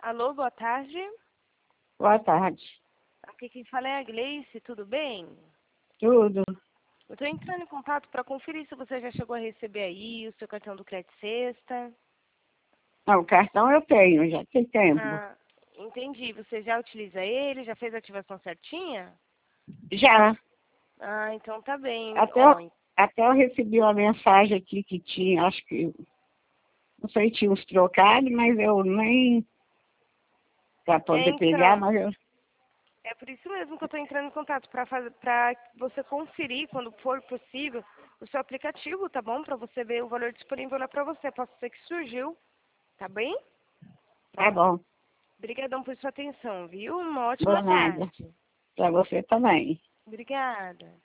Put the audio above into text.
Alô, boa tarde. Boa tarde. Aqui quem fala é a Gleice, tudo bem? Tudo. Eu estou entrando em contato para conferir se você já chegou a receber aí o seu cartão do Crédito Sexta. Não, o cartão eu tenho, já tem tempo. Ah, entendi. Você já utiliza ele? Já fez a ativação certinha? Já. Ah, então tá bem. Até, Ó, até eu recebi uma mensagem aqui que tinha, acho que, não sei, tinha uns trocados, mas eu nem, para poder pegar, então, mas eu... é por isso mesmo que eu estou entrando em contato, para você conferir, quando for possível, o seu aplicativo, tá bom? Para você ver o valor disponível lá para você. Pode ser que surgiu, tá bem? Tá bom. Obrigadão por sua atenção, viu? Uma ótima Por nada. tarde. Para você também. Obrigada.